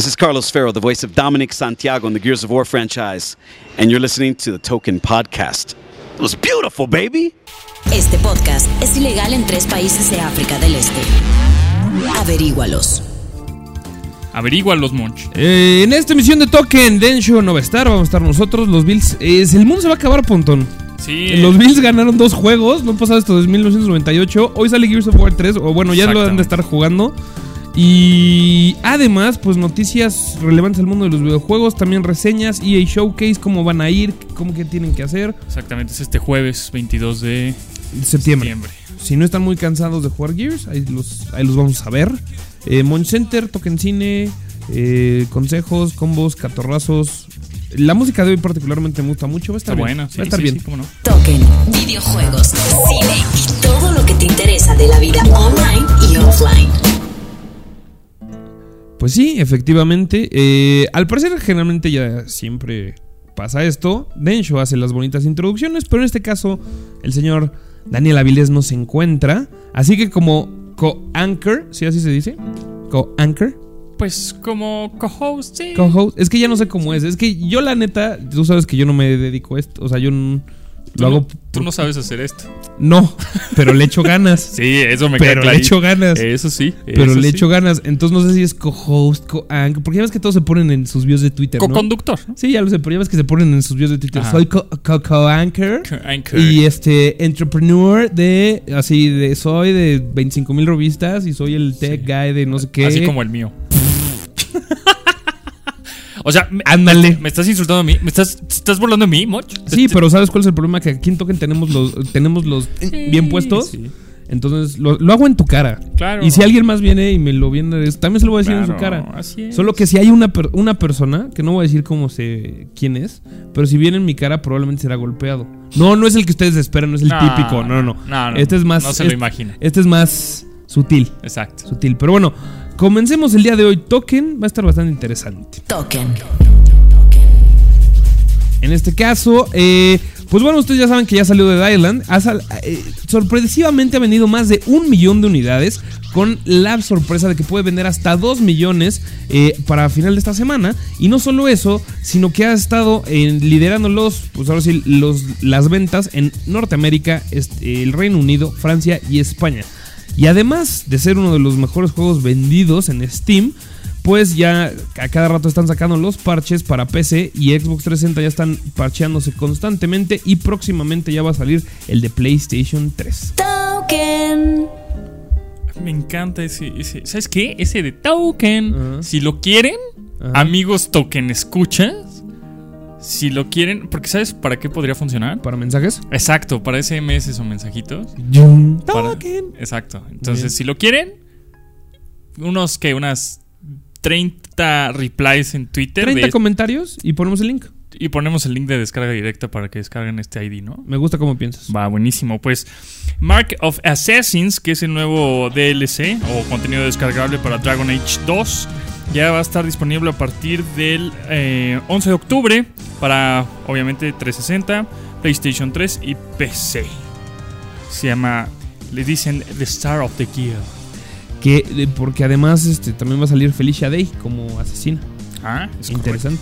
This is Carlos Ferro, the voice of Dominic Santiago in the Gears of War franchise, and you're listening to the Token Podcast. It was beautiful, baby! Este podcast es ilegal en 3 países de África del Este. Averígualos. Averígualos, Monch. En esta emisión de Token, Densho no va a estar, vamos a estar nosotros, los Bills. El mundo se va a acabar, Pontón. Sí. Los Bills ganaron 2 juegos, no han pasado esto desde 1998. Hoy sale Gears of War 3, o bueno, ya lo han de estar jugando. Y además, pues noticias relevantes al mundo de los videojuegos, también reseñas, EA Showcase, cómo van a ir, cómo que tienen que hacer. Exactamente, es este jueves 22 de septiembre. Si no están muy cansados de jugar Gears, ahí los vamos a ver. Monch Center, Token Cine, consejos, combos, catorrazos. La música de hoy particularmente me gusta mucho, va a estar bien. Buena, va a estar bien. Sí, cómo no. Token, videojuegos, cine y todo lo que te interesa de la vida online y offline. Pues sí, efectivamente. Al parecer, generalmente ya siempre pasa esto. Densho hace las bonitas introducciones, pero en este caso, el señor Daniel Avilés no se encuentra. Así que como co-anchor, ¿sí así se dice? Co-anchor. Pues como co-host, sí. Co-host. Es que ya no sé cómo es. Es que yo, la neta, tú sabes que yo no me dedico a esto. O sea, yo lo hago. Tú no sabes hacer esto. No, pero le echo ganas. Sí, eso me Pero le echo ganas. Eso sí. Pero le echo ganas. Entonces no sé si es co-host, co-anchor. Porque ya ves que todos se ponen en sus bios de Twitter, ¿no? Co-conductor. Sí, ya lo sé, pero ya ves que se ponen en sus bios de Twitter. Ajá. Soy co-anchor. Co-anchor. Y entrepreneur soy de 25,000 revistas y soy el tech guy de no sé qué. Así como el mío. O sea, ándale. ¿Me estás insultando a mí? ¿Estás burlando de mí, Moch? Sí, pero ¿sabes cuál es el problema? Que aquí en Token tenemos los bien puestos. Sí. Entonces lo hago en tu cara. Claro. Y si alguien más viene y me lo viene, también se lo voy a decir en su cara. Así es. Solo que si hay una persona, que no voy a decir quién es, pero si viene en mi cara probablemente será golpeado. No es el que ustedes esperan, no es el típico. No. Este es más. No se lo imagina. Este es más sutil. Exacto. Sutil. Pero bueno, comencemos el día de hoy. Token va a estar bastante interesante. Token. En este caso, pues bueno, ustedes ya saben que ya salió Dead Island. Sorpresivamente ha vendido más de 1 millón de unidades, con la sorpresa de que puede vender hasta 2 millones para final de esta semana. Y no solo eso, sino que ha estado liderando las ventas en Norteamérica, el Reino Unido, Francia y España. Y además de ser uno de los mejores juegos vendidos en Steam, pues ya a cada rato están sacando los parches para PC y Xbox 360 ya están parcheándose constantemente, y próximamente ya va a salir el de PlayStation 3. Token. Me encanta ese. ¿Sabes qué? Ese de Token. Uh-huh. Si lo quieren, Uh-huh. amigos Token escuchas. Si lo quieren, porque ¿sabes para qué podría funcionar? ¿Para mensajes? Exacto, para SMS o mensajitos. Token. Exacto. Entonces, Bien. si lo quieren, unas 30 replies en Twitter. 30 comentarios y ponemos el link. Y ponemos el link de descarga directa para que descarguen este ID, ¿no? Me gusta cómo piensas. Va, buenísimo. Pues Mark of Assassins, que es el nuevo DLC o contenido descargable para Dragon Age 2, ya va a estar disponible a partir del 11 de octubre para, obviamente, 360, PlayStation 3 y PC. Le dicen The Star of the Guild. Porque además también va a salir Felicia Day como asesina. Es interesante.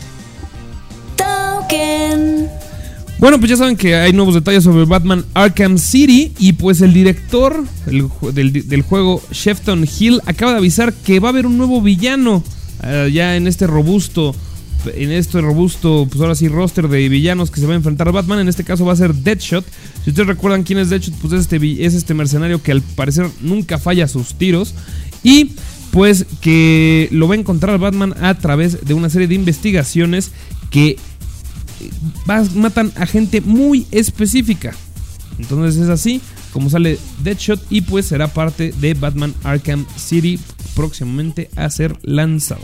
Token. Bueno, pues ya saben que hay nuevos detalles sobre Batman Arkham City. Y pues el director del juego, Shefton Hill, acaba de avisar que va a haber un nuevo villano ya en este robusto, pues ahora sí, roster de villanos que se va a enfrentar a Batman. En este caso va a ser Deadshot. Si ustedes recuerdan quién es Deadshot, pues es este mercenario que al parecer nunca falla sus tiros. Y pues que lo va a encontrar Batman a través de una serie de investigaciones que matan a gente muy específica. Entonces es así como sale Deadshot, y pues será parte de Batman Arkham City, próximamente a ser lanzado.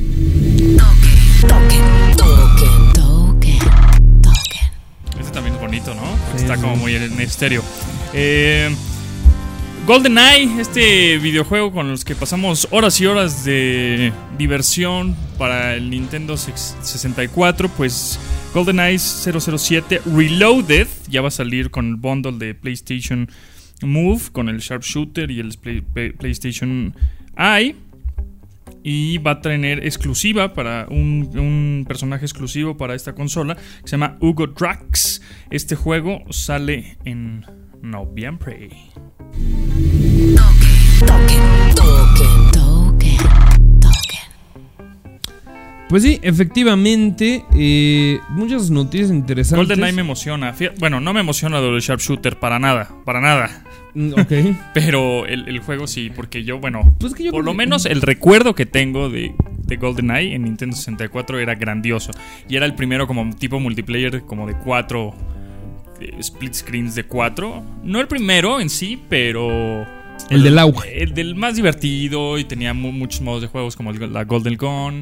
Token. Este también es bonito, ¿no? Sí, Está sí. como muy en estéreo. GoldenEye, este videojuego con los que pasamos horas y horas de diversión para el Nintendo 64, pues GoldenEye 007 Reloaded ya va a salir con el bundle de PlayStation Move, con el Sharpshooter y el PlayStation Eye. y va a tener exclusiva para un personaje exclusivo para esta consola que se llama Hugo Drax. Este juego sale en noviembre. Pues sí, efectivamente, muchas noticias interesantes. GoldenEye me emociona. Bueno, no me emociona lo del Sharpshooter para nada. Ok. Pero el juego sí, porque yo, bueno, Pues que yo por creo lo que- menos el recuerdo que tengo de GoldenEye en Nintendo 64 era grandioso. Y era el primero como tipo multiplayer, como de 4 split screens de 4. No el primero en sí, pero El del auge. el del más divertido, y tenía muchos modos de juegos como la Golden Gun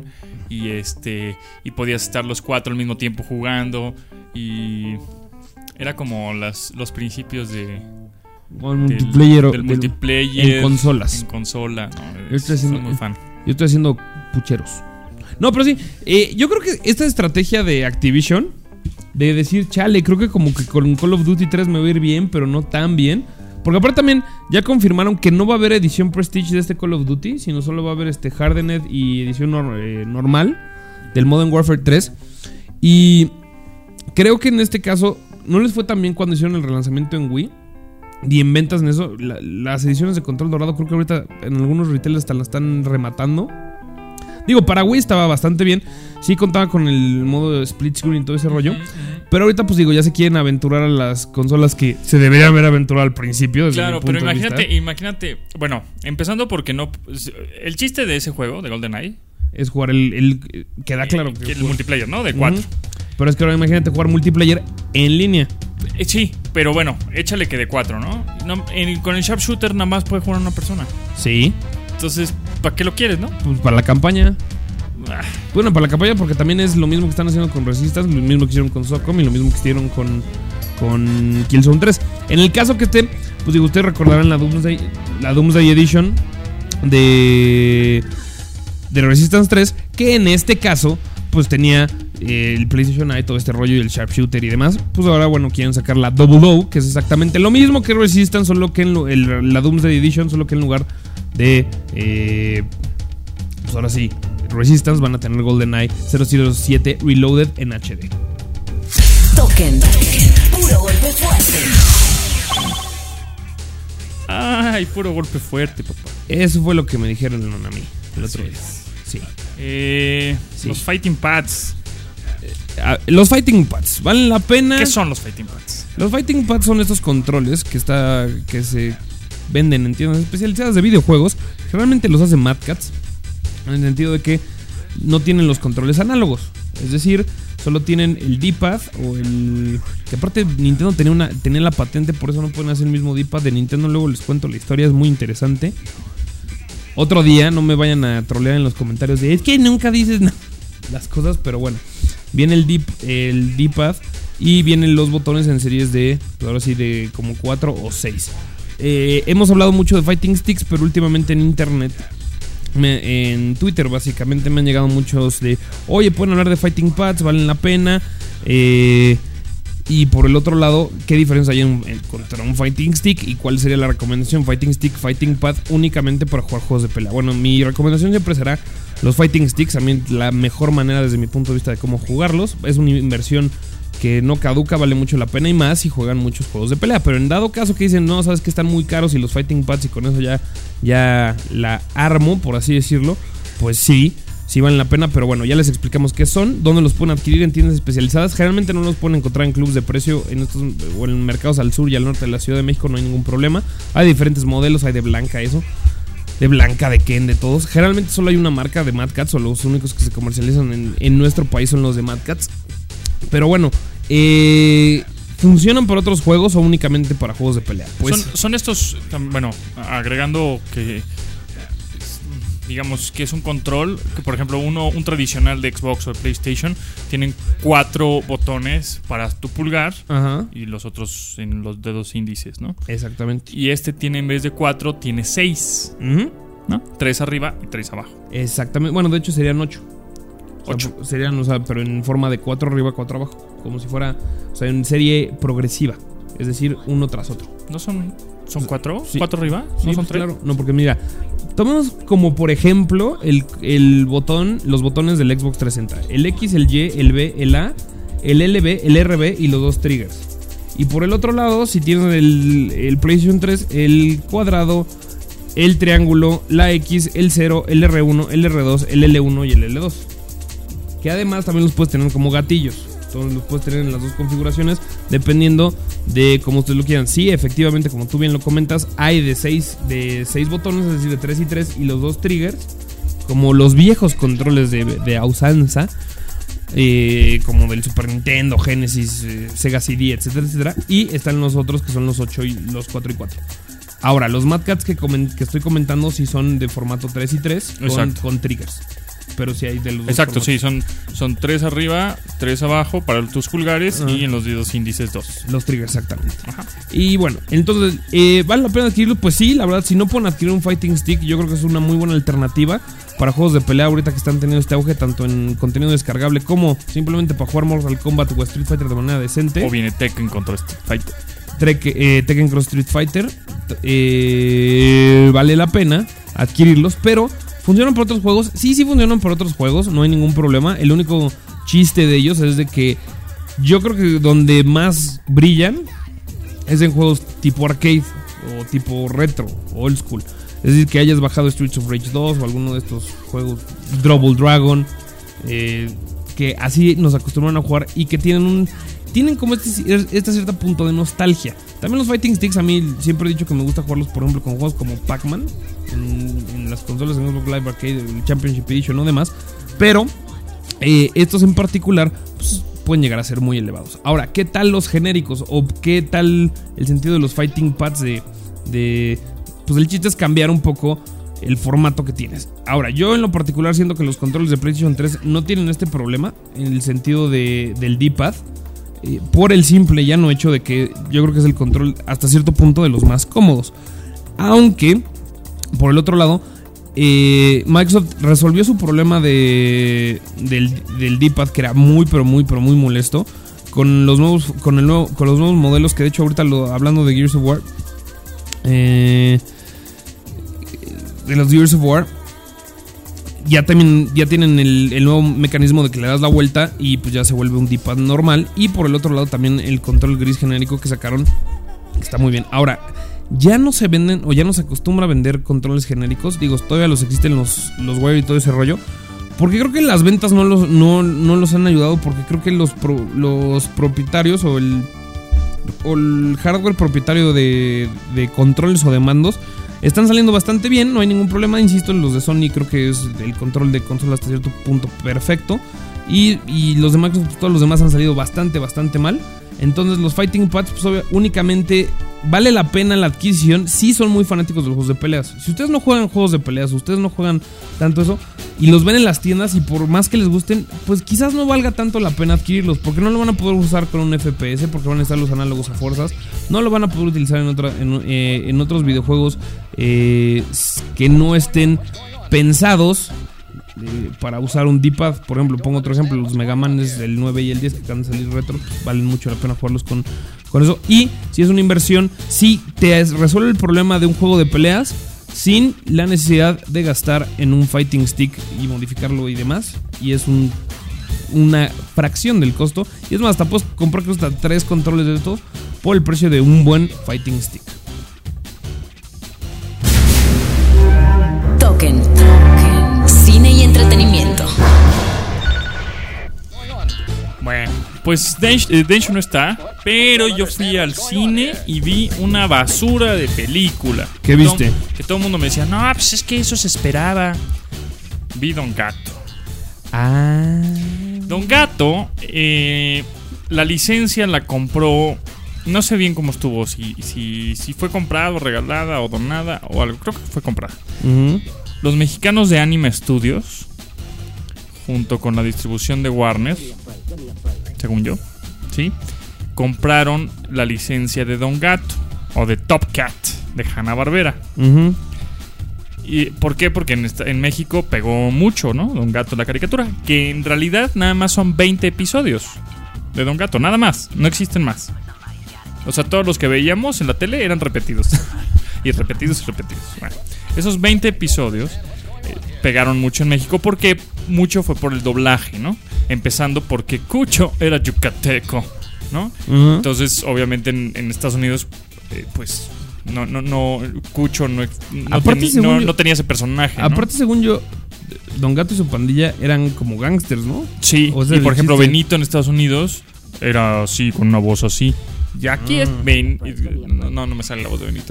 y podías estar los 4 al mismo tiempo jugando, y era como los principios O el multiplayer. del multiplayer en consolas. En consola, no, Yo estoy haciendo- soy muy fan. Yo estoy haciendo pucheros. No, pero sí, yo creo que esta estrategia de Activision, de decir, chale, creo que como que con Call of Duty 3 me va a ir bien, pero no tan bien. Porque aparte también ya confirmaron que no va a haber edición Prestige de este Call of Duty, sino solo va a haber Hardened y edición normal del Modern Warfare 3. Y creo que en este caso no les fue tan bien cuando hicieron el relanzamiento en Wii. Y en ventas en eso, las ediciones de Control Dorado creo que ahorita en algunos retailers hasta la están rematando. Digo, para Wii estaba bastante bien. Sí contaba con el modo de split screen y todo ese rollo. Pero ahorita pues digo, ya se quieren aventurar a las consolas que se deberían haber aventurado al principio. Desde Claro, mi punto pero de vista. imagínate, bueno, empezando porque no, el chiste de ese juego de GoldenEye Es jugar el queda claro que el multiplayer, ¿no? De 4. Pero es que ahora imagínate jugar multiplayer en línea. Sí, pero bueno, échale que de 4, ¿no? Con el Sharpshooter nada más puede jugar una persona. Sí. Entonces, ¿para qué lo quieres, no? Pues para la campaña. Ah, Bueno, para la campaña porque también es lo mismo que están haciendo con Resistance, lo mismo que hicieron con SOCOM y lo mismo que hicieron con Killzone 3. En el caso que esté, pues digo, ustedes recordarán la Doomsday Edition de Resistance 3, que en este caso pues tenía el PlayStation Eye, todo este rollo y el Sharpshooter y demás. Pues ahora, bueno, quieren sacar la Double O, que es exactamente lo mismo que Resistance, solo que en la Doomsday Edition, solo que en lugar de pues ahora sí, Resistance, van a tener GoldenEye 007 Reloaded en HD. Token. Puro golpe fuerte. Ay, puro golpe fuerte, papá. Eso fue lo que me dijeron a mí el otro día. Sí. Sí. Los Fighting Pads. Los Fighting Pads, ¿valen la pena? ¿Qué son los Fighting Pads? Los Fighting Pads son estos controles que se venden en tiendas especializadas de videojuegos. Generalmente los hace Mad Catz, en el sentido de que no tienen los controles análogos. Es decir, solo tienen el D-pad o el... Que aparte Nintendo tenía la patente, por eso no pueden hacer el mismo D-pad de Nintendo. Luego les cuento la historia, es muy interesante. Otro día, no me vayan a trolear en los comentarios de es que nunca dices las cosas, pero bueno. Viene el D-pad y vienen los botones en series de, pues ahora sí, de como 4 o 6. Hemos hablado mucho de Fighting Sticks, pero últimamente en internet, en Twitter básicamente, me han llegado muchos de, oye, pueden hablar de Fighting Pads, valen la pena. Y por el otro lado, ¿qué diferencia hay contra un Fighting Stick? ¿Y cuál sería la recomendación? Fighting Stick, Fighting Pad, únicamente para jugar juegos de pelea. Bueno, mi recomendación siempre será los Fighting Sticks. A mí la mejor manera desde mi punto de vista de cómo jugarlos. Es una inversión que no caduca, vale mucho la pena, y más si juegan muchos juegos de pelea. Pero en dado caso que dicen, no, sabes que están muy caros y los Fighting Pads y con eso ya la armo, por así decirlo, pues sí valen la pena. Pero bueno, ya les explicamos qué son, dónde los pueden adquirir en tiendas especializadas. Generalmente no los pueden encontrar en clubs de precio o en mercados al sur y al norte de la Ciudad de México, no hay ningún problema. Hay diferentes modelos, hay de blanca, de blanca, de Ken, de todos. Generalmente solo hay una marca de Mad Catz, o los únicos que se comercializan en nuestro país son los de Mad Catz. Pero bueno, ¿funcionan para otros juegos o únicamente para juegos de pelea? Pues son estos, bueno, agregando que digamos que es un control que, por ejemplo, un tradicional de Xbox o de PlayStation tienen 4 botones para tu pulgar. Ajá. Y los otros en los dedos índices, ¿no? Exactamente. Y este tiene, en vez de 4, tiene 6, ¿no? 3 arriba y 3 abajo. Exactamente. Bueno, de hecho serían 8. 8. Serían, pero en forma de 4 arriba, 4 abajo. Como si fuera, en serie progresiva. es decir, uno tras otro. ¿No son 4? Sí. ¿4 arriba? ¿No Sí, son pues 3? claro. No, porque mira, tomemos como por ejemplo los botones del Xbox 360. El X, el Y, el B, el A, el LB, el RB y los 2 triggers. Y por el otro lado, si tienes el PlayStation 3, el cuadrado, el triángulo, la X, el 0, el R1, el R2, el L1 y el L2. Que además también los puedes tener como gatillos. Entonces los puedes tener en las dos configuraciones dependiendo de cómo ustedes lo quieran. Sí, efectivamente, como tú bien lo comentas, hay de 6 botones, es decir, de 3 y 3 y los 2 triggers, como los viejos controles de usanza, como del Super Nintendo, Genesis, Sega CD, etcétera, etcétera. Y están los otros que son los 8 y los 4 y 4. Ahora, los Mad Cats que estoy comentando sí son de formato 3 y 3 con triggers. Pero sí hay de los Exacto, dos sí, son 3 arriba, 3 abajo para tus pulgares. Ajá. Y en los dedos índices 2. los triggers, exactamente. Ajá. Y bueno, entonces, ¿vale la pena adquirirlo? Pues sí, la verdad, si no pueden adquirir un Fighting Stick, yo creo que es una muy buena alternativa para juegos de pelea ahorita que están teniendo este auge, tanto en contenido descargable como simplemente para jugar Mortal Kombat o Street Fighter de manera decente. O viene Tekken contra Street Fighter. Tekken Cross Street Fighter. Vale la pena adquirirlos, pero ¿funcionan por otros juegos? Sí funcionan por otros juegos, no hay ningún problema. El único chiste de ellos es de que yo creo que donde más brillan es en juegos tipo arcade o tipo retro, old school. Es decir, que hayas bajado Streets of Rage 2 o alguno de estos juegos, Double Dragon, que así nos acostumbraron a jugar y que tienen como este cierto punto de nostalgia. También los Fighting Sticks, a mí siempre he dicho que me gusta jugarlos, por ejemplo, con juegos como Pac-Man en las consolas de Xbox Live Arcade, el Championship Edition o demás. Pero estos en particular pues, pueden llegar a ser muy elevados. Ahora, ¿qué tal los genéricos? ¿O qué tal el sentido de los Fighting Pads pues el chiste es cambiar un poco el formato que tienes. Ahora, yo en lo particular siento que los controles de PlayStation 3 no tienen este problema en el sentido del D-pad, por el simple y llano hecho de que yo creo que es el control hasta cierto punto de los más cómodos. Aunque, por el otro lado, Microsoft resolvió su problema del D-pad, que era muy molesto, con los nuevos modelos, que de hecho ahorita hablando de Gears of War, de los Gears of War, ya tienen el nuevo mecanismo de que le das la vuelta y pues ya se vuelve un D-pad normal. Y por el otro lado también el control gris genérico que sacaron, que está muy bien. Ahora, ya no se venden o ya no se acostumbra a vender controles genéricos. Digo, todavía existen los Wire y todo ese rollo, porque creo que las ventas no los han ayudado, porque creo que los propietarios o el hardware propietario de controles o de mandos están saliendo bastante bien, no hay ningún problema. Insisto, los de Sony creo que es el control de consola hasta cierto punto perfecto. Y los de Microsoft, todos los demás han salido bastante mal. Entonces los Fighting Pads pues, únicamente vale la pena la adquisición si son muy fanáticos de los juegos de peleas. Si ustedes no juegan juegos de peleas, ustedes no juegan tanto eso y los ven en las tiendas y por más que les gusten, pues quizás no valga tanto la pena adquirirlos, porque no lo van a poder usar con un FPS, porque van a estar los análogos a fuerzas. No lo van a poder utilizar en otros videojuegos que no estén pensados para usar un D-pad. Por ejemplo, pongo otro ejemplo, los Mega Man del 9 y el 10 que acaban de salir retro, pues valen mucho la pena jugarlos con eso. Y si es una inversión, sí te resuelve el problema de un juego de peleas sin la necesidad de gastar en un Fighting Stick y modificarlo y demás. Y es una fracción del costo. Y es más, hasta puedes comprar hasta 3 controles de estos por el precio de un buen Fighting Stick. Token. Cine y entretenimiento. Bueno, pues Dencho no está, pero yo fui al cine y vi una basura de película. ¿Qué viste? Que todo el mundo me decía, no, pues es que eso se esperaba. Vi Don Gato. Don Gato, la licencia la compró, no sé bien cómo estuvo, si fue comprada o regalada o donada o algo, creo que fue comprada. Uh-huh. Los mexicanos de Anime Studios, junto con la distribución de Warner, según yo, ¿sí?, compraron la licencia de Don Gato o de Top Cat de Hanna-Barbera. Uh-huh. ¿Y por qué? Porque en México pegó mucho, ¿no? Don Gato, la caricatura, que en realidad nada más son 20 episodios de Don Gato, nada más, no existen más. O sea, todos los que veíamos en la tele eran repetidos. Y repetidos y repetidos. Bueno, esos 20 episodios pegaron mucho en México porque mucho fue por el doblaje, ¿no? Empezando porque Cucho era yucateco, ¿no? Uh-huh. Entonces, obviamente en Estados Unidos, pues no Cucho no tenía ese personaje, ¿no? Aparte, según yo, Don Gato y su pandilla eran como gángsters, ¿no? Sí, o sea, y por ejemplo Benito en Estados Unidos era así, con una voz así. Y aquí es no me sale la voz de Benito,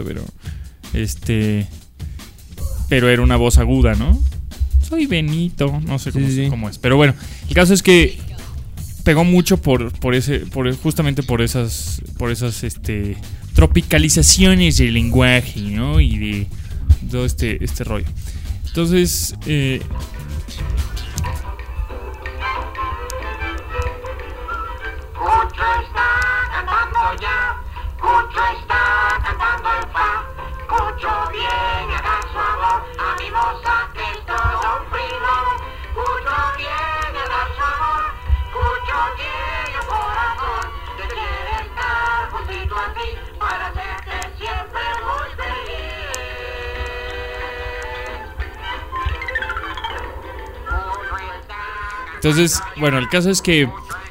pero era una voz aguda, ¿no? Soy Benito, no sé cómo es. Pero bueno, el caso es que pegó mucho justamente por esas tropicalizaciones del lenguaje, ¿no? Y de todo este rollo. Entonces, Cucho está cantando ya, Cucho está cantando el fa, Cucho viene a dar su amor a mi moza que es todo un primor. Cucho viene a dar su amor, Cucho tiene un corazón que quiere estar juntito a ti para hacerte siempre muy feliz. Entonces, bueno, el caso es que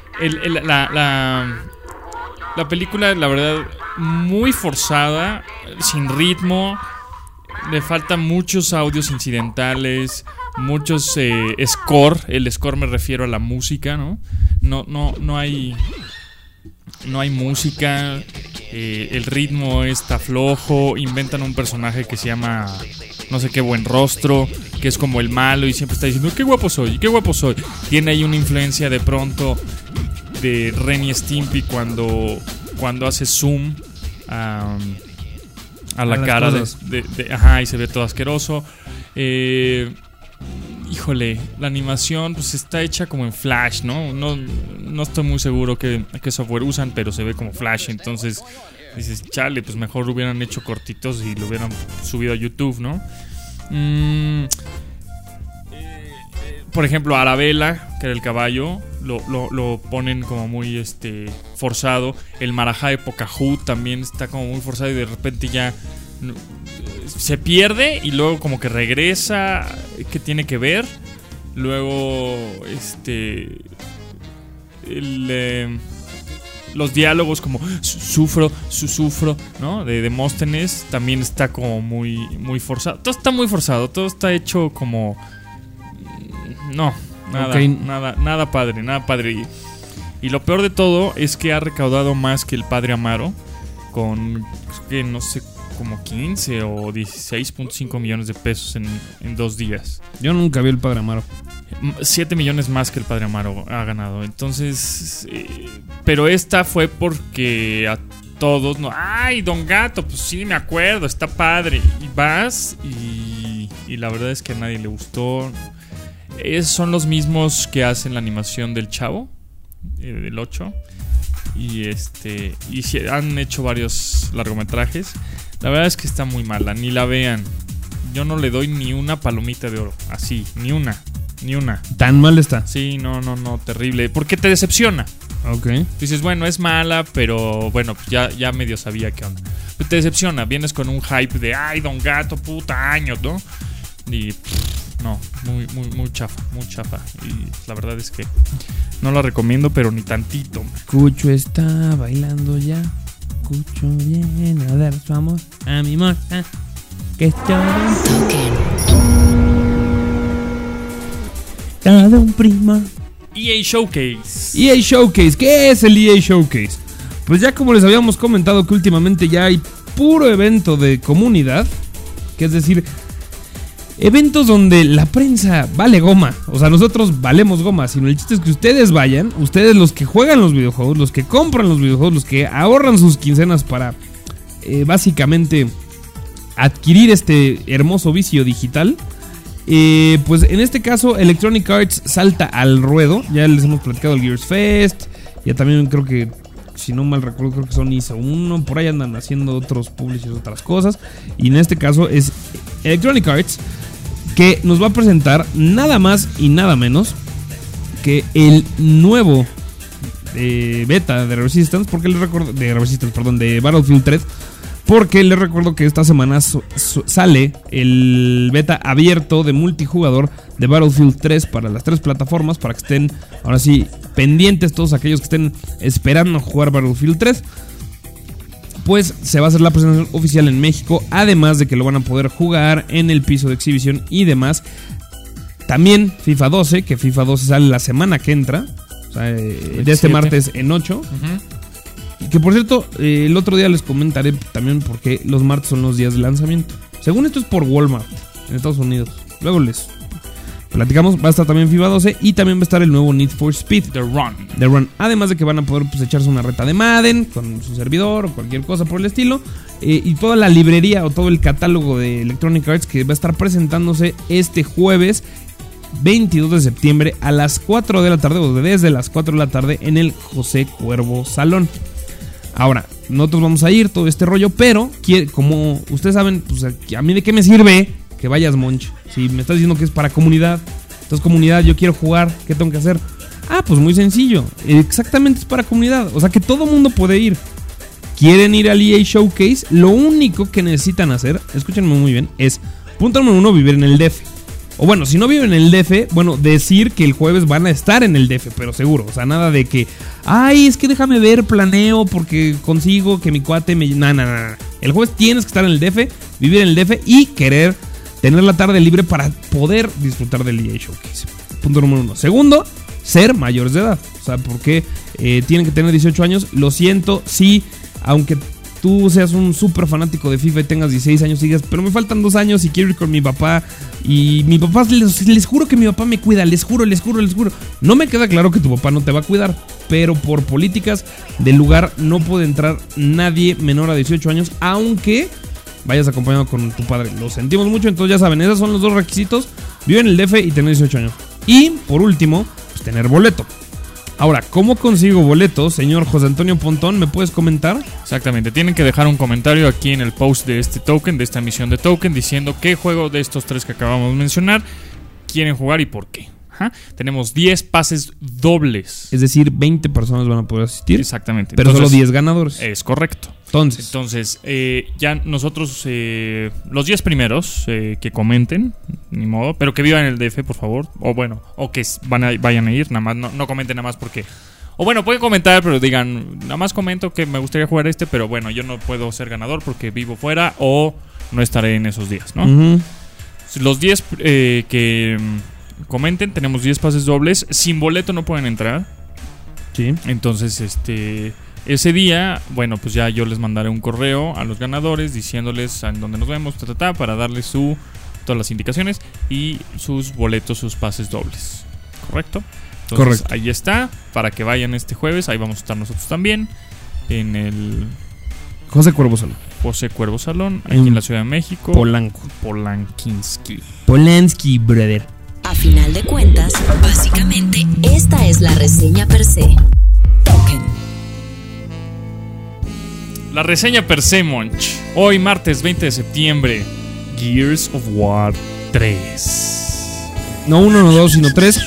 la película, la verdad, muy forzada, sin ritmo, le faltan muchos audios incidentales, muchos score. El score me refiero a la música, ¿no? No hay música, el ritmo está flojo, inventan un personaje que se llama no sé qué buen rostro, que es como el malo y siempre está diciendo qué guapo soy, qué guapo soy. Tiene ahí una influencia de pronto de Ren y Stimpy cuando hace zoom a la cara y se ve todo asqueroso. Híjole, la animación pues está hecha como en Flash, ¿no? No estoy muy seguro qué software usan, pero se ve como Flash. Entonces dices, chale, pues mejor lo hubieran hecho cortitos y lo hubieran subido a YouTube, ¿no? Por ejemplo, Arabella, que era el caballo, lo ponen como muy forzado. El marajá de Pocahú también está como muy forzado y de repente ya se pierde y luego como que regresa. ¿Qué tiene que ver? Luego los diálogos como sufro, ¿no? De Demóstenes también está como muy, muy forzado. Todo está muy forzado, todo está hecho como nada padre. Y lo peor de todo es que ha recaudado más que El Padre Amaro, con que no sé, como 15 o 16.5 millones de pesos en 2 días. Yo nunca vi El Padre Amaro. 7 millones más que El Padre Amaro ha ganado. Entonces, pero esta fue porque a todos, no, ay, Don Gato, pues sí me acuerdo, está padre. Y vas y la verdad es que a nadie le gustó. Son los mismos que hacen la animación del Chavo, del 8. Y han hecho varios largometrajes. La verdad es que está muy mala, ni la vean. Yo no le doy ni una palomita de oro, así, ni una. ¿Tan mal está? Sí, no, terrible, porque te decepciona. Ok. Dices, bueno, es mala, pero bueno, pues ya medio sabía qué onda. Pero te decepciona, vienes con un hype de, ay, Don Gato, puta, años, ¿no? Y no, muy chafa. Y la verdad es que no la recomiendo, pero ni tantito. Cucho está bailando ya. Cucho viene a dar su amor a mi moza, que es todo un primo. EA Showcase. EA Showcase, ¿qué es el EA Showcase? Pues ya como les habíamos comentado que últimamente ya hay puro evento de comunidad, que es decir, eventos donde la prensa vale goma. O sea, nosotros valemos goma, sino el chiste es que ustedes vayan, ustedes los que juegan los videojuegos, los que compran los videojuegos, los que ahorran sus quincenas para básicamente adquirir este hermoso vicio digital. Pues en este caso Electronic Arts salta al ruedo. Ya les hemos platicado el Gears Fest. Ya también creo que, si no mal recuerdo, creo que Sony hizo uno. Por ahí andan haciendo otros publishers, otras cosas. Y en este caso es Electronic Arts, que nos va a presentar nada más y nada menos que el nuevo beta de Resistance, porque les recuerdo de Battlefield 3, porque les recuerdo que esta semana sale el beta abierto de multijugador de Battlefield 3 para las 3 plataformas, para que estén ahora sí pendientes todos aquellos que estén esperando jugar Battlefield 3. Pues se va a hacer la presentación oficial en México, además de que lo van a poder jugar en el piso de exhibición y demás. También FIFA 12, que FIFA 12 sale la semana que entra, o sea, de este martes en 8. Y que por cierto, el otro día les comentaré también por qué los martes son los días de lanzamiento. Según esto es por Walmart en Estados Unidos. Luego les platicamos. Va a estar también FIFA 12 y también va a estar el nuevo Need for Speed, The Run. Además de que van a poder echarse una reta de Madden con su servidor o cualquier cosa por el estilo. Y toda la librería o todo el catálogo de Electronic Arts que va a estar presentándose este jueves 22 de septiembre a las 4 de la tarde o desde las 4 de la tarde en el José Cuervo Salón. Ahora, nosotros vamos a ir todo este rollo, pero como ustedes saben, pues a mí de qué me sirve que vayas, Monch. Si me estás diciendo que es para comunidad, entonces comunidad, yo quiero jugar, ¿qué tengo que hacer? Pues muy sencillo, exactamente es para comunidad, o sea que todo mundo puede ir. ¿Quieren ir al EA Showcase? Lo único que necesitan hacer, escúchenme muy bien, es punto número 1, vivir en el DF. O bueno, si no viven en el DF, bueno, decir que el jueves van a estar en el DF, pero seguro. O sea, nada de que, es que déjame ver, planeo, porque consigo que mi cuate me... No. El jueves tienes que estar en el DF, vivir en el DF y querer tener la tarde libre para poder disfrutar del EA Showcase. Punto número 1. Segundo, ser mayores de edad. O sea, porque tienen que tener 18 años. Lo siento, sí, aunque tú seas un súper fanático de FIFA y tengas 16 años y digas, pero me faltan 2 años y quiero ir con mi papá. Y mi papá, les juro que mi papá me cuida, les juro. No me queda claro que tu papá no te va a cuidar, pero por políticas del lugar no puede entrar nadie menor a 18 años, aunque vayas acompañado con tu padre. Lo sentimos mucho, entonces ya saben, esos son los 2 requisitos: vivir en el DF y tener 18 años. Y por último, pues tener boleto. Ahora, ¿cómo consigo boletos, señor José Antonio Pontón? ¿Me puedes comentar? Exactamente, tienen que dejar un comentario aquí en el post de este token, de esta emisión de token, diciendo qué juego de estos 3 que acabamos de mencionar quieren jugar y por qué. Tenemos 10 pases dobles. Es decir, 20 personas van a poder asistir. Exactamente. Pero entonces, solo 10 ganadores. Es correcto. Entonces ya nosotros, los 10 primeros que comenten, ni modo, pero que vivan en el DF, por favor. O bueno, o que vayan a ir, nada más, no comenten nada más porque... O bueno, pueden comentar, pero digan, nada más comento que me gustaría jugar pero bueno, yo no puedo ser ganador porque vivo fuera o no estaré en esos días, ¿no? Uh-huh. Los 10 que comenten, tenemos 10 pases dobles. Sin boleto no pueden entrar. Sí. Entonces, ese día, bueno, pues ya yo les mandaré un correo a los ganadores diciéndoles en dónde nos vemos, para darles todas las indicaciones y sus boletos, sus pases dobles. ¿Correcto? Entonces, correcto. Ahí está, para que vayan este jueves. Ahí vamos a estar nosotros también en el José Cuervo Salón, aquí en la Ciudad de México. Polanski, brother. A final de cuentas, básicamente, esta es la reseña per se. Token. La reseña per se, Monch. Hoy, martes 20 de septiembre, Gears of War 3. No 1, no 2, sino 3.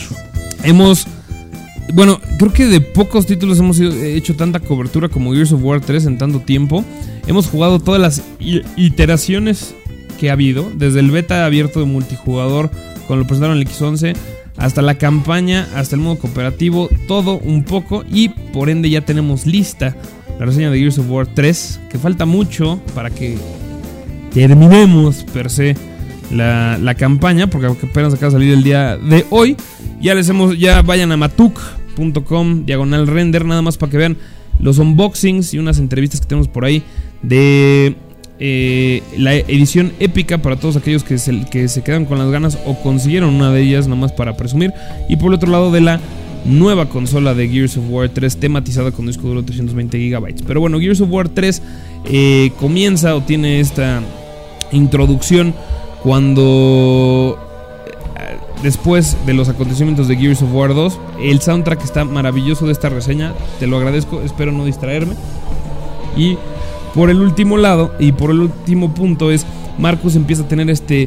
Bueno, creo que de pocos títulos hemos hecho tanta cobertura como Gears of War 3 en tanto tiempo. Hemos jugado todas las iteraciones que ha habido, desde el beta abierto de multijugador, cuando lo presentaron en el X11, hasta la campaña, hasta el modo cooperativo, todo un poco, y por ende ya tenemos lista la reseña de Gears of War 3, que falta mucho para que terminemos per se la campaña, porque apenas acaba de salir el día de hoy. Ya vayan a matuk.com/render, nada más para que vean los unboxings y unas entrevistas que tenemos por ahí de la edición épica para todos aquellos que se quedan con las ganas o consiguieron una de ellas, nada más para presumir. Y por el otro lado, de la nueva consola de Gears of War 3 tematizada con disco duro 320 GB. Pero bueno, Gears of War 3 comienza o tiene esta introducción cuando, después de los acontecimientos de Gears of War 2, el soundtrack está maravilloso de esta reseña, te lo agradezco, espero no distraerme. Y por el último lado, y por el último punto, es Marcus empieza a tener este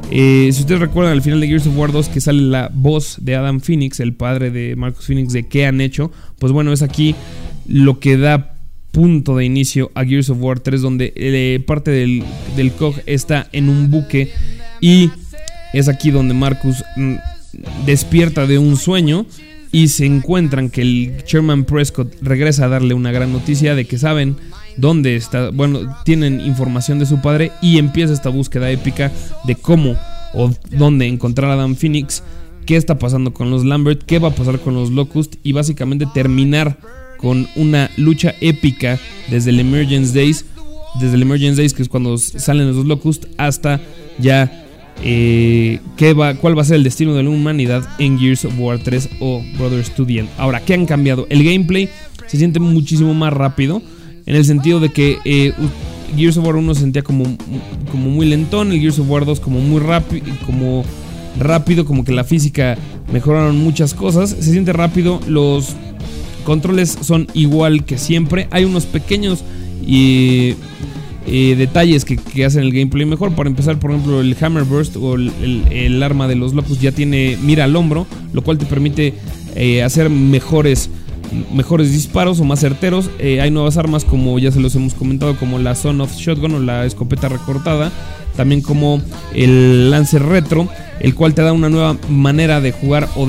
Si ustedes recuerdan al final de Gears of War 2 que sale la voz de Adam Phoenix, el padre de Marcus Phoenix, de qué han hecho, pues bueno, es aquí lo que da punto de inicio a Gears of War 3, donde parte del COG está en un buque y es aquí donde Marcus despierta de un sueño y se encuentran que el Chairman Prescott regresa a darle una gran noticia de que saben dónde está, bueno, tienen información de su padre, y empieza esta búsqueda épica de cómo o dónde encontrar a Adam Phoenix, qué está pasando con los Lambert, qué va a pasar con los Locust, y básicamente terminar con una lucha épica desde el Emergence Days, que es cuando salen los Locust, hasta ya cuál va a ser el destino de la humanidad en Gears of War 3 o Brothers to the End. Ahora, ¿qué han cambiado? El gameplay se siente muchísimo más rápido, en el sentido de que Gears of War 1 se sentía como muy lentón, el Gears of War 2 como muy rápido, como que la física mejoraron muchas cosas, se siente rápido, los controles son igual que siempre, hay unos pequeños detalles que hacen el gameplay mejor. Para empezar, por ejemplo, el Hammer Burst o el arma de los Locust ya tiene mira al hombro, lo cual te permite hacer mejores disparos o más certeros. Hay nuevas armas, como ya se los hemos comentado, como la Son of Shotgun o la escopeta recortada, también como el Lancer Retro, el cual te da una nueva manera de jugar o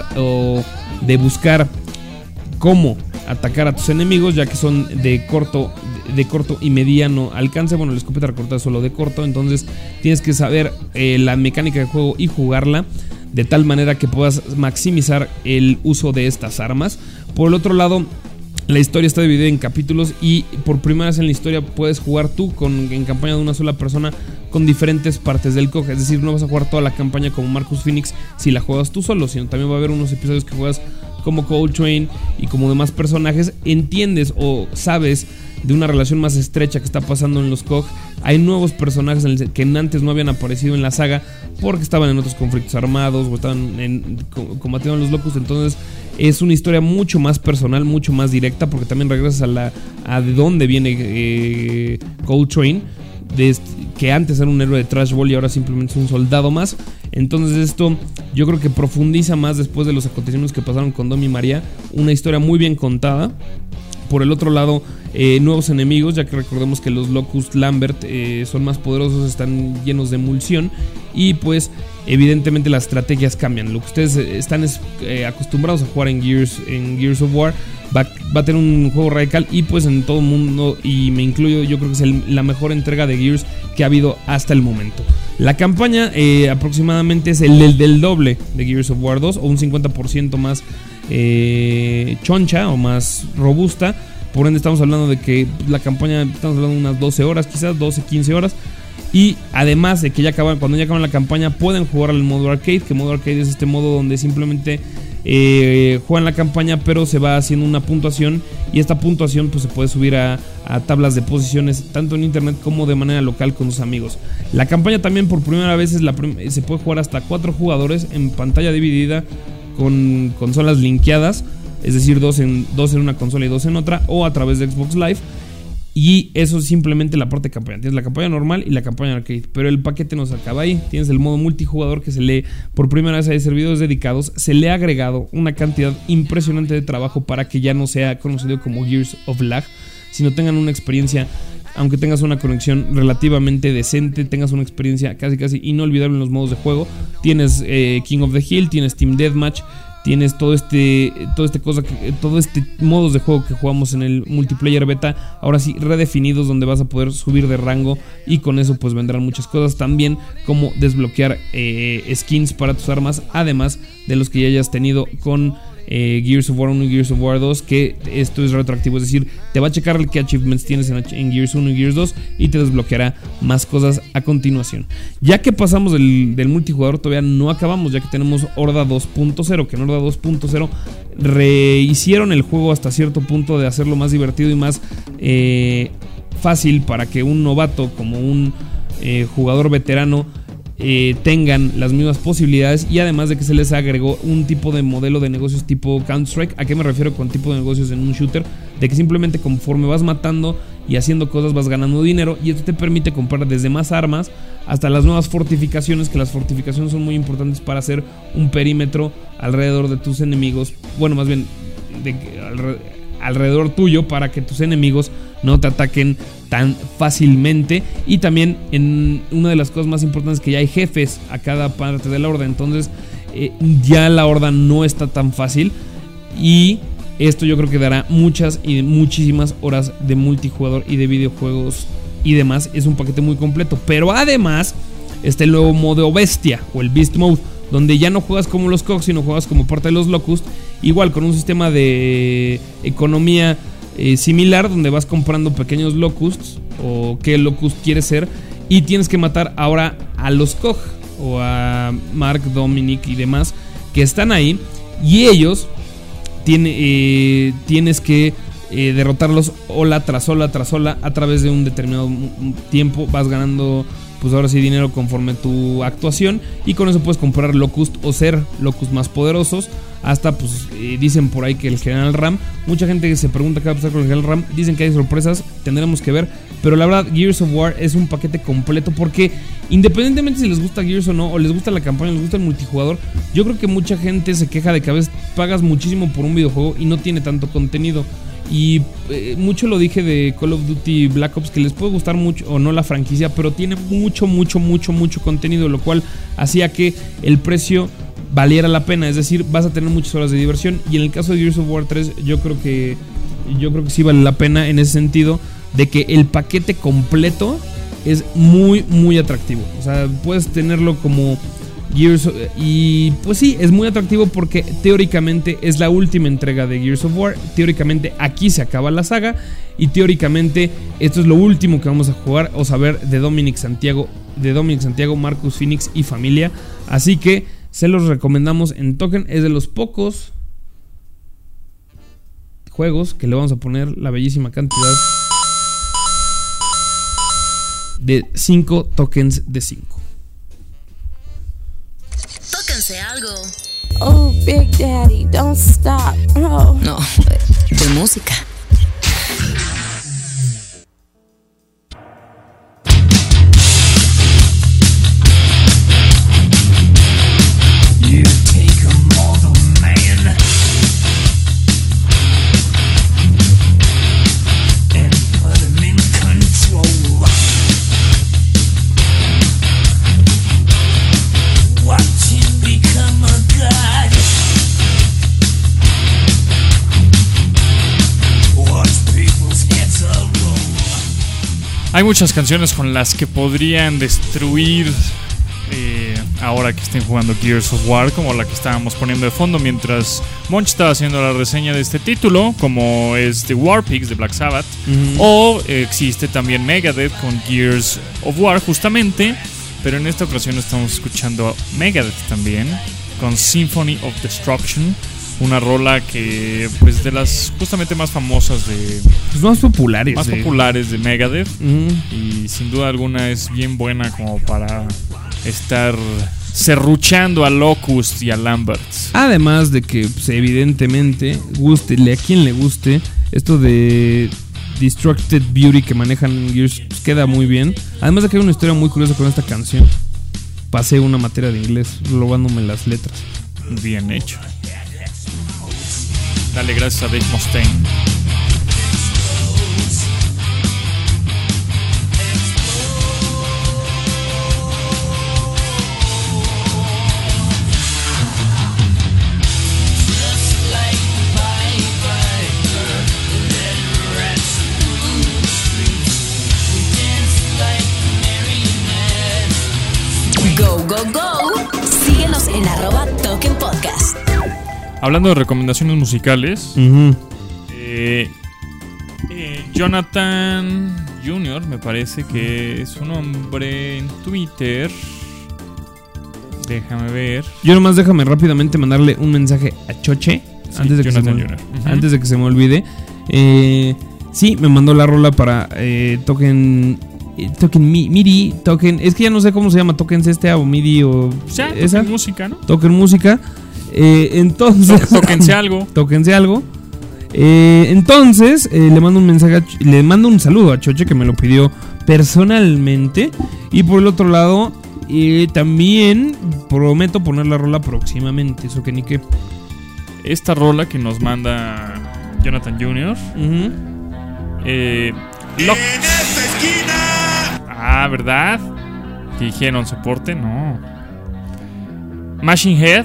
de buscar cómo atacar a tus enemigos, ya que son de corto y mediano alcance. Bueno, la escopeta recortada es solo de corto, entonces tienes que saber la mecánica de juego y jugarla de tal manera que puedas maximizar el uso de estas armas. Por el otro lado, la historia está dividida en capítulos y por primera vez en la historia puedes jugar tú en campaña de una sola persona con diferentes partes del COG. Es decir, no vas a jugar toda la campaña como Marcus Phoenix si la juegas tú solo, sino también va a haber unos episodios que juegas como Coltrane y como demás personajes. Entiendes o sabes de una relación más estrecha que está pasando en los COG. Hay nuevos personajes que antes no habían aparecido en la saga porque estaban en otros conflictos armados o estaban combatiendo a los Locust. Entonces es una historia mucho más personal, mucho más directa, porque también regresas a de dónde viene Coltrane, que antes era un héroe de Trash Ball y ahora simplemente es un soldado más. Entonces esto yo creo que profundiza más después de los acontecimientos que pasaron con Dom y María. Una historia muy bien contada. Por el otro lado, nuevos enemigos, ya que recordemos que los Locust Lambert son más poderosos, están llenos de emulsión y pues evidentemente las estrategias cambian. Lo que ustedes están acostumbrados a jugar en Gears of War va a tener un juego radical, y pues en todo el mundo, y me incluyo, yo creo que es la mejor entrega de Gears que ha habido hasta el momento. La campaña aproximadamente es el del doble de Gears of War 2, o un 50% más choncha o más robusta. Por ende estamos hablando de que la campaña, estamos hablando de unas 12 horas, quizás 12-15 horas. Y además de que cuando ya acaban la campaña pueden jugar al modo arcade, que modo arcade es este modo donde simplemente juegan la campaña, pero se va haciendo una puntuación, y esta puntuación pues se puede subir a tablas de posiciones tanto en internet como de manera local con sus amigos. La campaña también por primera vez se puede jugar hasta 4 jugadores en pantalla dividida con consolas linkeadas, es decir, 2 en una consola y 2 en otra, o a través de Xbox Live. Y eso es simplemente la parte de campaña. Tienes la campaña normal y la campaña arcade, pero el paquete no se acaba ahí. Tienes el modo multijugador, que por primera vez hay servidores dedicados. Se le ha agregado una cantidad impresionante de trabajo para que ya no sea conocido como Gears of Lag, sino tengan una experiencia, aunque tengas una conexión relativamente decente, tengas una experiencia casi inolvidable en los modos de juego. Tienes King of the Hill, tienes Team Deathmatch, tienes todo este modos de juego que jugamos en el multiplayer beta, ahora sí redefinidos, donde vas a poder subir de rango, y con eso pues vendrán muchas cosas también, como desbloquear skins para tus armas, además de los que ya hayas tenido con Gears of War 1 y Gears of War 2, que esto es retroactivo, es decir, te va a checar qué achievements tienes en Gears 1 y Gears 2 y te desbloqueará más cosas a continuación. Ya que pasamos del multijugador, todavía no acabamos, ya que tenemos Horda 2.0, que en Horda 2.0 rehicieron el juego hasta cierto punto de hacerlo más divertido y más fácil para que un novato como un jugador veterano tengan las mismas posibilidades, y además de que se les agregó un tipo de modelo de negocios tipo Counter-Strike. ¿A qué me refiero con tipo de negocios en un shooter? De que simplemente conforme vas matando y haciendo cosas vas ganando dinero, y esto te permite comprar desde más armas hasta las nuevas fortificaciones, que las fortificaciones son muy importantes para hacer un perímetro alrededor de tus enemigos, bueno, más bien alrededor tuyo, para que tus enemigos no te ataquen tan fácilmente. Y también en una de las cosas más importantes, que ya hay jefes a cada parte de la horda, entonces ya la horda no está tan fácil, y esto yo creo que dará muchas y muchísimas horas de multijugador y de videojuegos y demás. Es un paquete muy completo, pero además está el nuevo modo bestia, o el Beast Mode, donde ya no juegas como los Cogs, sino juegas como parte de los Locust, igual con un sistema de economía similar, donde vas comprando pequeños Locusts o qué Locust quieres ser, y tienes que matar ahora a los Cog o a Mark, Dominic y demás que están ahí, y ellos tienes que derrotarlos ola tras ola tras ola a través de un determinado tiempo. Vas ganando, pues ahora sí, dinero conforme tu actuación, y con eso puedes comprar Locust o ser Locust más poderosos. Hasta pues dicen por ahí que el General Ram, mucha gente que se pregunta qué va a pasar con el General Ram, dicen que hay sorpresas, tendremos que ver. Pero la verdad, Gears of War es un paquete completo, porque independientemente si les gusta Gears o no, o les gusta la campaña, les gusta el multijugador, yo creo que mucha gente se queja de que a veces pagas muchísimo por un videojuego y no tiene tanto contenido. Y mucho lo dije de Call of Duty Black Ops, que les puede gustar mucho o no la franquicia, pero tiene mucho contenido, lo cual hacía que el precio valiera la pena. Es decir, vas a tener muchas horas de diversión, y en el caso de Gears of War 3 yo creo que sí vale la pena, en ese sentido de que el paquete completo es muy atractivo. O sea, puedes tenerlo como Gears, y pues sí, es muy atractivo porque teóricamente es la última entrega de Gears of War. Teóricamente aquí se acaba la saga, y teóricamente esto es lo último que vamos a jugar o saber de Dominic Santiago, Marcus Phoenix y familia. Así que se los recomendamos en Token. Es de los pocos juegos que le vamos a poner la bellísima cantidad de 5 tokens de 5. Tóquense algo. Oh, Big Daddy, don't stop. Oh. No, de música. Hay muchas canciones con las que podrían destruir ahora que estén jugando Gears of War, como la que estábamos poniendo de fondo mientras Monch estaba haciendo la reseña de este título, como es The War Pigs de Black Sabbath. O existe también Megadeth con Gears of War justamente, pero en esta ocasión estamos escuchando Megadeth también con Symphony of Destruction, una rola que pues de las justamente más famosas de pues más populares de Megadeth. Y sin duda alguna es bien buena como para estar serruchando a Locust y a Lamberts. Además de que pues, evidentemente gústele a quien le guste, esto de Destructed Beauty que manejan en Gears pues, queda muy bien. Además de que hay una historia muy curiosa con esta canción. Pasé una materia de inglés robándome las letras. Bien hecho. Dale gracias a Dave Mustaine. Go, go, go. Síguenos en @TokenPodcast. Hablando de recomendaciones musicales, Jonathan Jr., me parece que es un hombre en Twitter. Déjame ver. Yo nomás déjame rápidamente mandarle un mensaje a Choche, sí, antes de que se me olvide. Sí, me mandó la rola para Token MIDI, Token, es que ya no sé cómo se llama, Tokens o MIDI o sea, esa música, ¿no? Token música. Entonces tóquense algo. Tóquense algo. Entonces, le mando un mensaje, le mando un saludo a Choche, que me lo pidió personalmente. Y por el otro lado, también prometo poner la rola próximamente. Eso que ni qué. Esta rola que nos manda Jonathan Jr. Uh-huh. ¡En esta esquina! Ah, ¿verdad? Que dijeron soporte, no. Machine Head.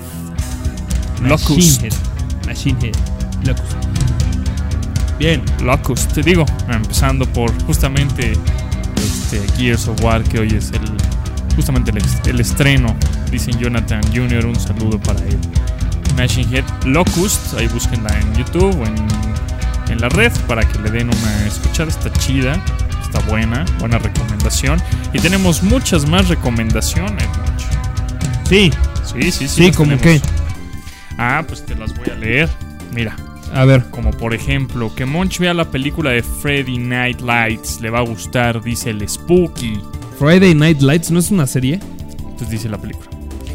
Locust. Machine Head. Locust. Bien. Locust, te digo, empezando por justamente Gears of War, que hoy es justamente el estreno. Dicen Jonathan Jr., un saludo para él. Machine Head Locust, ahí búsquenla en YouTube o en la red para que le den una escuchada. Está chida, está buena recomendación. Y tenemos muchas más recomendaciones, Monch. Sí. Sí, ¿como tenemos. qué? Ah, pues te las voy a leer. Mira. A ver. Como por ejemplo, que Monch vea la película de Friday Night Lights. Le va a gustar, dice el Spooky. Friday Night Lights, ¿no es una serie? Entonces dice la película.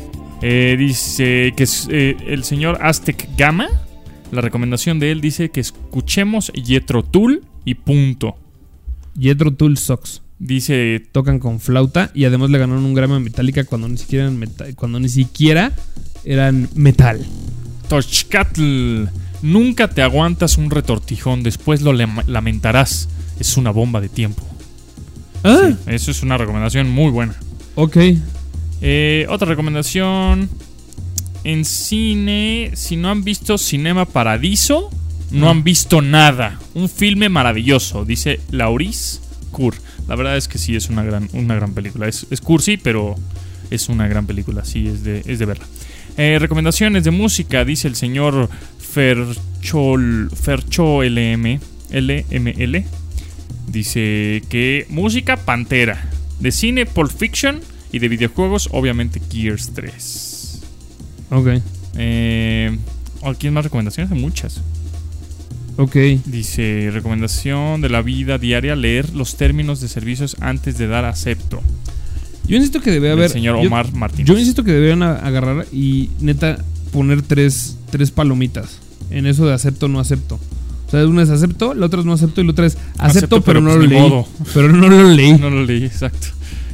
Dice que es el señor Aztec Gama. La recomendación de él dice que escuchemos Jethro Tull y punto. Jethro Tull Sucks. Dice, Tocan con flauta y además le ganaron un Grammy a Metallica cuando ni siquiera eran metal. Tochcatl, nunca te aguantas un retortijón, después lo lamentarás. Es una bomba de tiempo. Ah, Sí, eso es una recomendación muy buena. ok. Otra recomendación. En cine, si no han visto Cinema Paradiso, no han visto nada. Un filme maravilloso, dice Lauris Kur. La verdad es que sí, es una gran película. Es cursi, pero es una gran película. Sí, es de verla. Recomendaciones de música, dice el señor Fercho LML. Dice que música Pantera. De cine Pulp Fiction. Y de videojuegos, obviamente, Gears 3. Ok. ¿Quién más recomendaciones? Hay muchas. Ok. Dice, recomendación de la vida diaria, leer los términos de servicios antes de dar acepto. Yo insisto que debe haber. El señor Omar Martínez. Yo insisto que deberían agarrar y neta poner tres palomitas en eso de acepto o no acepto. O sea, una es acepto, la otra es no acepto y la otra es acepto pero no pues lo ni leí. modo. Pero no lo leí. No lo leí, exacto.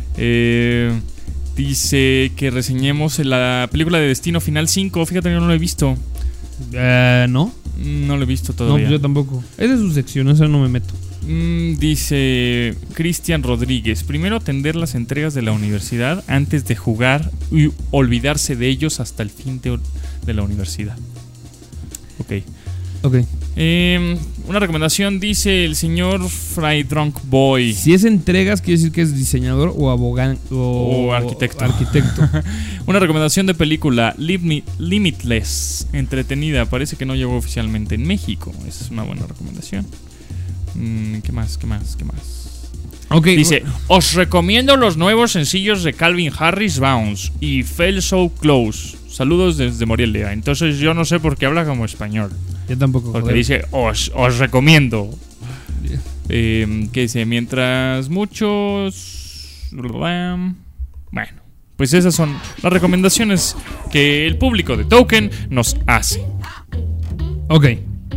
Dice que reseñemos la película de Destino Final 5. Fíjate que no lo he visto. No. No lo he visto No, todavía. pues yo tampoco. Es de su sección, eso no me meto. Dice Cristian Rodríguez: primero atender las entregas de la universidad antes de jugar y olvidarse de ellos hasta el fin de la universidad. Ok. Ok. Una recomendación, dice el señor Fry Drunk Boy. Si es entregas, quiere decir que es diseñador o abogado O arquitecto. Una recomendación de película, Limitless, entretenida. Parece que no llegó oficialmente en México. Esa es una buena recomendación. ¿Qué más? Ok. Dice, os recomiendo los nuevos sencillos de Calvin Harris, Bounce y Fell So Close. Saludos desde Morelia. Entonces yo no sé por qué habla como español. Yo tampoco. Porque joder. dice, os recomiendo. Que dice, mientras muchos... Bueno, pues esas son las recomendaciones que el público de Token nos hace. Ok.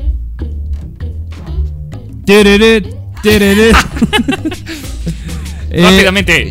Tereret. Rápidamente.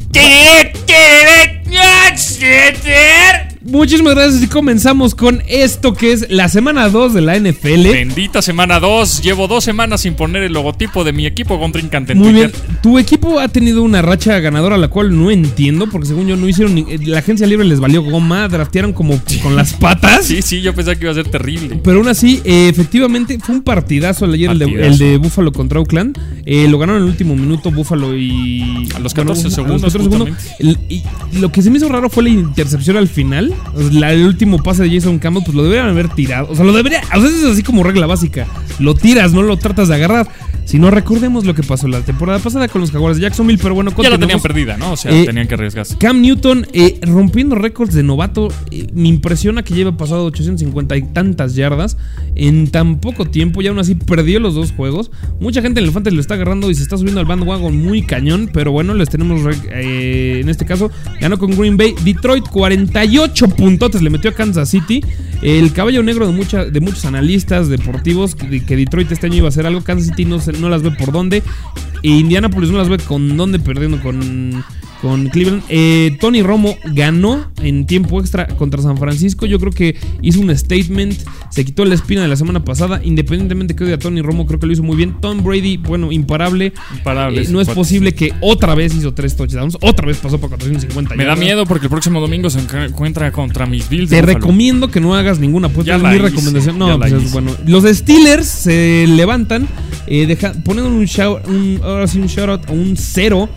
Muchísimas gracias y comenzamos con esto que es la semana 2 de la NFL. Bendita semana 2. Llevo 2 semanas sin poner el logotipo de mi equipo contrincante en Muy Twitter. bien, tu equipo ha tenido una racha ganadora, la cual no entiendo, porque según yo no hicieron la agencia libre les valió goma, draftearon como con las patas. Sí, yo pensaba que iba a ser terrible. Pero aún así, efectivamente, fue un partidazo ayer el de Buffalo contra Oakland. Lo ganaron en el último minuto Buffalo y... A los 14 segundos, A los 14 segundos. Y lo que se me hizo raro fue la intercepción al final. O sea, el último pase de Jason Campbell, pues lo deberían haber tirado. O sea, es así como regla básica. Lo tiras, no lo tratas de agarrar. Si no, recordemos lo que pasó la temporada pasada con los Jaguares de Jacksonville, pero bueno, ya la tenían perdida, ¿no? O sea, tenían que arriesgarse. Cam Newton rompiendo récords de novato. Me impresiona que lleva pasado 850 y tantas yardas en tan poco tiempo, y aún así perdió los 2 juegos. Mucha gente en el fantasy lo está agarrando y se está subiendo al bandwagon muy cañón, pero bueno, les tenemos en este caso, ganó con Green Bay. Detroit 48 puntotes le metió a Kansas City. El caballo negro de muchos analistas deportivos que Detroit este año iba a hacer algo. Kansas City no las ve por dónde. Indianapolis no las ve con dónde, perdiendo con Cleveland. Tony Romo ganó en tiempo extra contra San Francisco. Yo creo que hizo un statement, se quitó la espina de la semana pasada. Independientemente que odie a Tony Romo, creo que lo hizo muy bien. Tom Brady, bueno, imparable. No es posible que otra vez hizo 3 touchdowns, otra vez pasó para 450. Me da miedo porque el próximo domingo se encuentra contra mis Bills. Te recomiendo que no hagas ninguna apuesta, es mi recomendación. No, pues es bueno. Los Steelers se levantan poniendo un shout out a un 0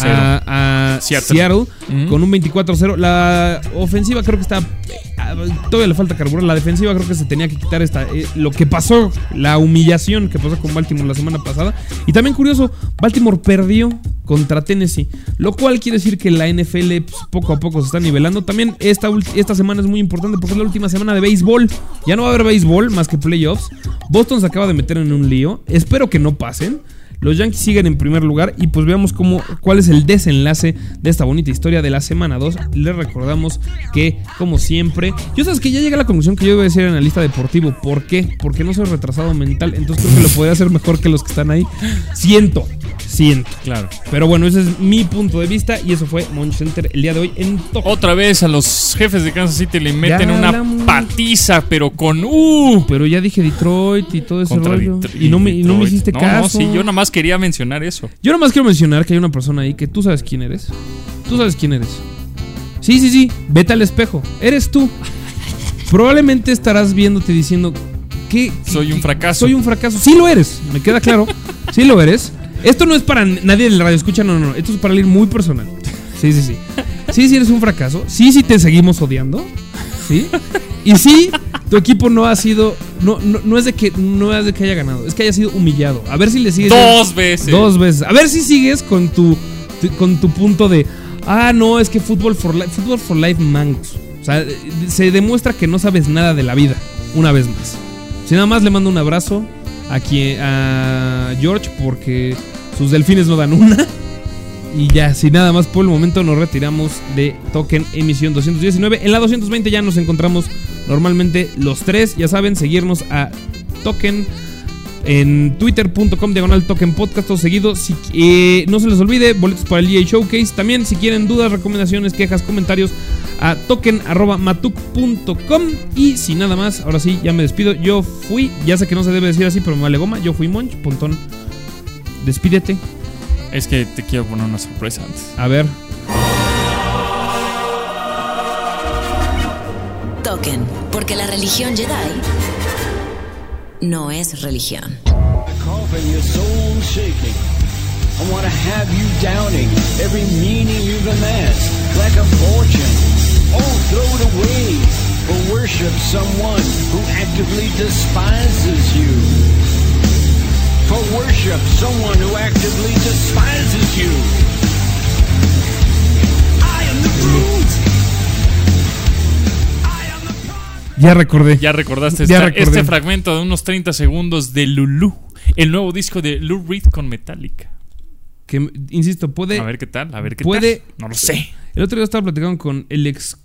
a Seattle con un 24-0. La ofensiva creo que está todavía le falta carburar. La defensiva creo que se tenía que quitar lo que pasó, la humillación que pasó con Baltimore la semana pasada. Y también curioso, Baltimore perdió contra Tennessee, lo cual quiere decir que la NFL pues, poco a poco se está nivelando. También esta semana es muy importante porque es la última semana de béisbol. Ya no va a haber béisbol más que playoffs. Boston se acaba de meter en un lío, espero que no pasen. Los Yankees siguen en primer lugar y pues veamos cuál es el desenlace de esta bonita historia de la semana 2. Les recordamos que, como siempre, yo sabes que ya llegué a la conclusión que yo voy a ser analista deportivo. ¿Por qué? Porque no soy retrasado mental, entonces creo que lo podría hacer mejor que los que están ahí. Siento. Claro. Pero bueno, ese es mi punto de vista y eso fue Monch Center el día de hoy en Token. Otra vez a los jefes de Kansas City le meten una patiza, pero con Pero ya dije Detroit y todo ese rollo. Y no me hiciste caso. No, sí, yo nada más quería mencionar eso. Yo nada más quiero mencionar que hay una persona ahí que tú sabes quién eres. Sí, vete al espejo. Eres tú. Probablemente estarás viéndote diciendo que soy un fracaso. Sí lo eres, me queda claro. Sí lo eres. Esto no es para nadie del radio escucha, no. Esto es para alguien muy personal. Sí. Sí, eres un fracaso. Sí, te seguimos odiando. Sí. Y sí, tu equipo no ha sido. No es de que haya ganado, es que haya sido humillado. A ver si le sigues. Dos veces. A ver si sigues con tu punto de. No, es que Football for Life mangs. O sea, se demuestra que no sabes nada de la vida. Una vez más. Si nada más le mando un abrazo a George porque sus delfines no dan una. Y ya, sin nada más por el momento nos retiramos de Token emisión 219. En la 220 ya nos encontramos normalmente los tres. Ya saben, seguirnos a Token en twitter.com/Token Podcast, todo seguido. No se les olvide, boletos para el EA Showcase. También si quieren dudas, recomendaciones, quejas, comentarios, a token@matuk.com. Y sin nada más, ahora sí, ya me despido. Yo fui, ya sé que no se debe decir así, pero me vale goma. Yo fui Monch, Pontón. Despídete. Es que te quiero poner una sorpresa antes. A ver. Token, porque la religión Jedi no es religión. Coughing, your soul shaking. I want to have you doubting every meaning you've amassed, like a fortune. Oh, throw it away, or worship someone who actively despises you. For worship someone who actively despises you. I am the brute. Ya recordé. Ya recordaste este fragmento de unos 30 segundos de Lulu, el nuevo disco de Lou Reed con Metallica. Que, insisto, puede... A ver qué tal. Puede... No lo sé. El otro día estaba platicando con el ex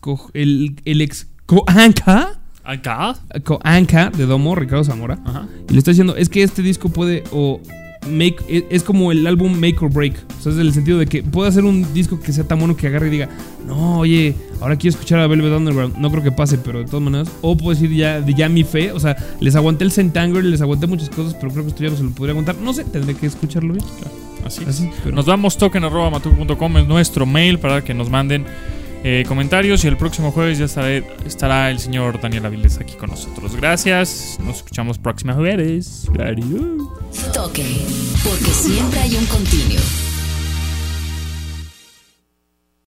Coanca de Domo, Ricardo Zamora. Ajá. Y le está diciendo, es que este disco puede es como el álbum Make or Break. O sea, es el sentido de que puede hacer un disco que sea tan bueno que agarre y diga, no, oye, ahora quiero escuchar a Velvet Underground. No creo que pase, pero de todas maneras. O puedo decir ya mi fe. O sea, les aguanté el Saint Anger, les aguanté muchas cosas, pero creo que esto ya no se lo podría aguantar. No sé, tendré que escucharlo bien. Claro, así pero... Nos vamos, token@matuk.com es nuestro mail para que nos manden comentarios. Y el próximo jueves ya estará el señor Daniel Avilés aquí con nosotros. Gracias, nos escuchamos próxima jueves. Adiós. Token, porque siempre hay un continuo.